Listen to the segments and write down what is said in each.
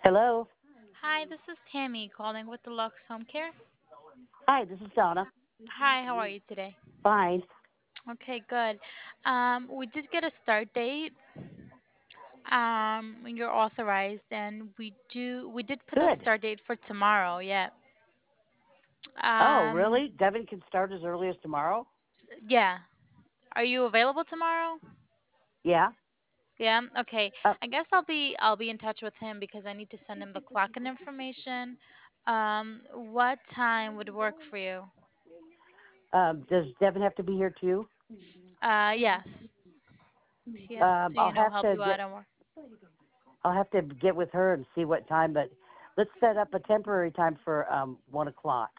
Hello. Hi, this is Tammy calling with the Lux Home Care. Hi, this is Donna. Hi, how are you today? Fine. Okay, good. We did get a start date. When you're authorized, and we did put the Good. start date for tomorrow. Yeah. Oh, Um, really? Devin can start as early as tomorrow? yeah. Are you available tomorrow? Yeah. Yeah. Okay. Uh, I guess I'll be in touch with him because I need to send him the clock and information. What time would work for you? does Devin have to be here too? Yes. He has to, I'll have help to you out get. and work. I'll have to get with her and see what time. But let's set up a temporary time for 1 o'clock.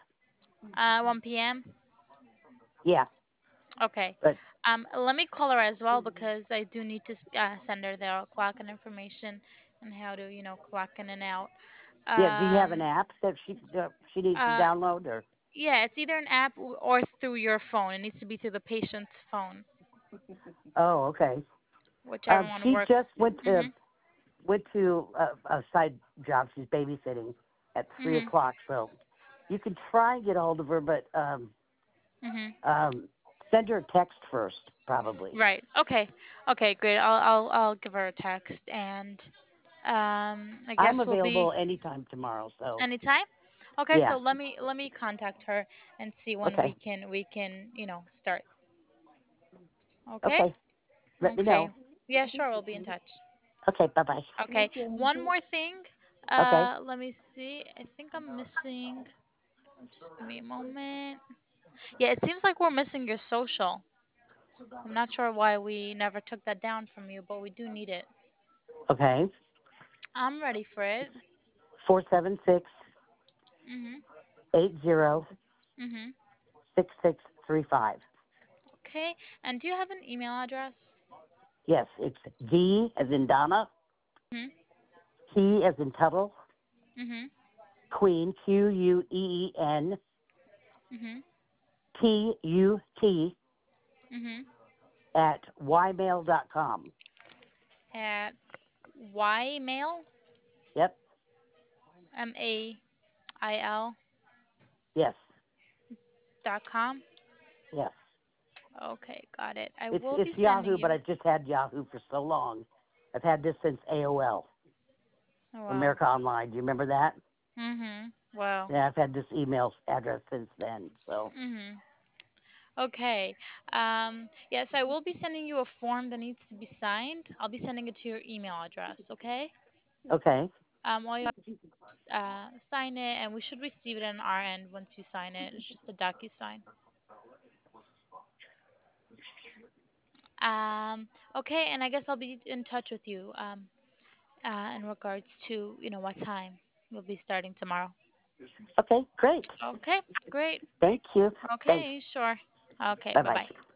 1 p.m. Yeah. Okay. But Let me call her as well because I do need to send her the clock and information and how to, clock in and out. yeah, do you have an Um, app that she needs to uh, download or? yeah, it's either an app or through your phone. It needs to be through the patient's phone, Oh, okay. whichever one She works. just went to Mhm. went to a side job. She's babysitting at three Mhm. o'clock. So you can try and get a hold of her, but Mhm. um, send her a text first, probably. Right. Okay. Okay. Great. I'll give her a text and I guess I'm we'll be available anytime tomorrow. So anytime. Okay. yeah, So let me contact her and see when okay, we can start. Okay. okay. Let me Okay. know. Yeah, sure. We'll be in touch. Okay, bye bye. Okay. One more thing. Okay, Let me see. I think I'm missing. Just give me a moment. Yeah, it seems like we're missing your social. I'm not sure why we never took that down from you, but we do need it. okay. I'm ready for it. 476 Mhm. 80 Mhm. 6635. Okay. And do you have an email address? Yes, it's D as in Donna, Mhm. T as in Tuttle, Mhm. Queen, Queen, Mhm. TUT Mhm. at ymail.com. At ymail, Yep, mail yes, .com. yes. Okay, got it. I It's will it's be sending Yahoo, but you. I've just had Yahoo for so long. I've had this since AOL, Oh, wow. America Online. Do you remember that? Mhm. Wow. Yeah, I've had this email address since then. So Mhm. Okay. Yes, I will be sending you a form that needs to be signed. I'll be sending it to your email address. Okay. okay, All you have to sign it, and we should receive it on our end once you sign it. It's just a DocuSign. Okay, and I guess I'll be in touch with you in regards to what time we'll be starting tomorrow. okay, great. Okay, great. Thank you. Thanks. Okay, sure. Okay, Bye bye bye. bye.